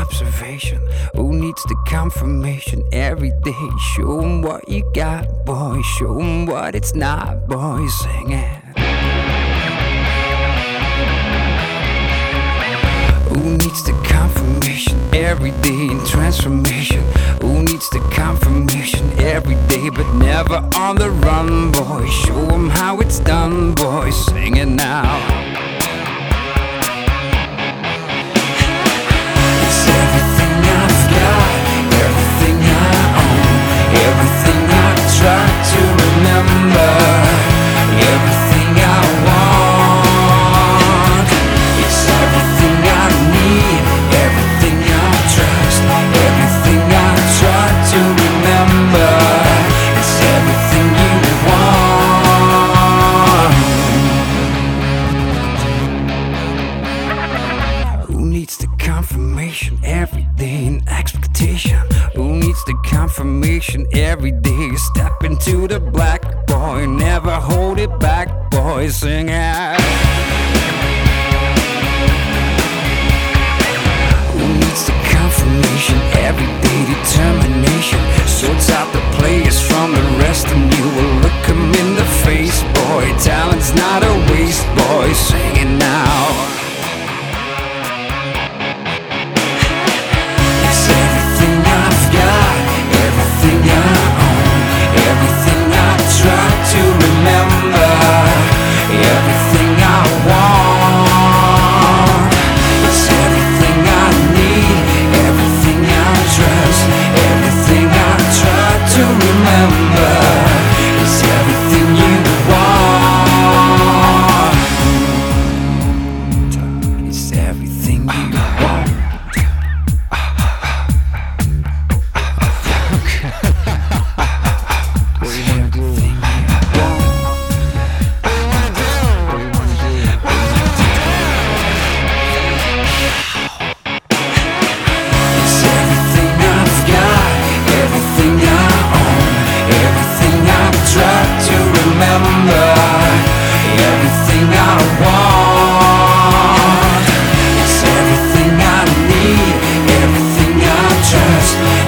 observation? Who needs the confirmation every day? Show 'em what you got, boy. Show 'em what it's not, boy. Sing it. Who needs the confirmation every day in transformation? Who needs the confirmation every day but never on the run, boy? Show 'em how it's done, boy. Sing it now. It's everything I've got, everything I own, everything I try to remember, everything I want. It's everything I need, everything I trust, everything I try to remember. It's everything you want. Who needs the confirmation every day in expectation? Who needs the confirmation every day? Step into the black, boy, never hold it back, boy. Sing it. Who needs the confirmation every day? Determination sorts out the players from the rest, and you will look 'em in the face, boy. Talent's not a waste, boy. Sing it now. It's everything I've got, everything I own, everything I try to remember, everything I want. It's everything I need, everything I trust, everything I try to remember. It's everything you want. It's everything you want. What do you want to do? Everything you want. What do you want to do? It's everything I've got, everything I own, everything I try to remember, everything I want. It's everything I need, everything I trust,